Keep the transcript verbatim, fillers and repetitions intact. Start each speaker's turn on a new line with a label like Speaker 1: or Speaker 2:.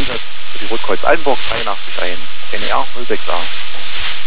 Speaker 1: Einsatz für die Rotkreuz Altenburg dreiundachtzig ein, N R null sechs a.